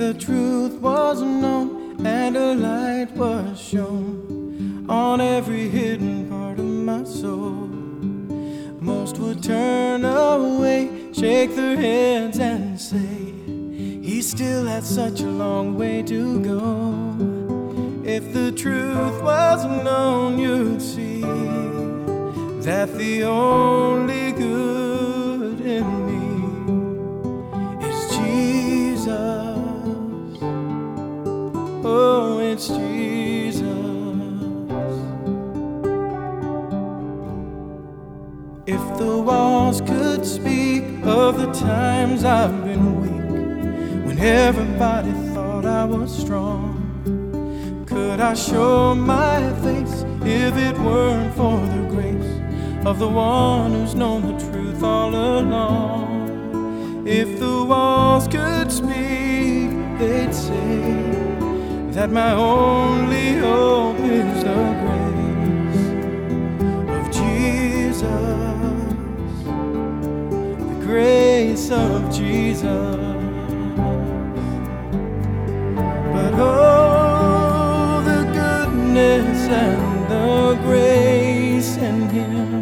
the truth was known and a light was shown on every hidden part of my soul, most would turn away, shake their heads and say, he still had such a long way to go. If the truth was known, you'd see that the only good in me is Jesus. Oh, it's Jesus. If the walls could speak of the times I've been weak, when everybody thought I was strong, could I show my face if it weren't for the grace of the one who's known the truth all along? If the walls could speak, they'd say that my only hope is the grace of Jesus, the grace of Jesus. But oh, the goodness and the grace in Him.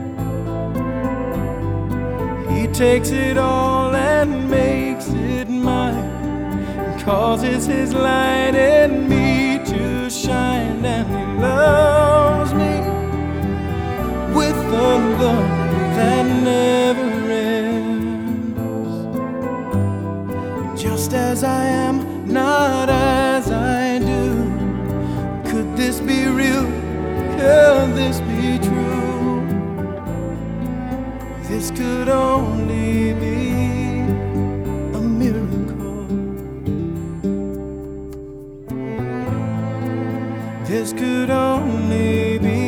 He takes it all and makes it mine, and causes His light in me to shine, and He loves me with a love that never ends. Just as I am, not as I do. Could this be real? Could this be true? This could only be a miracle. This could only be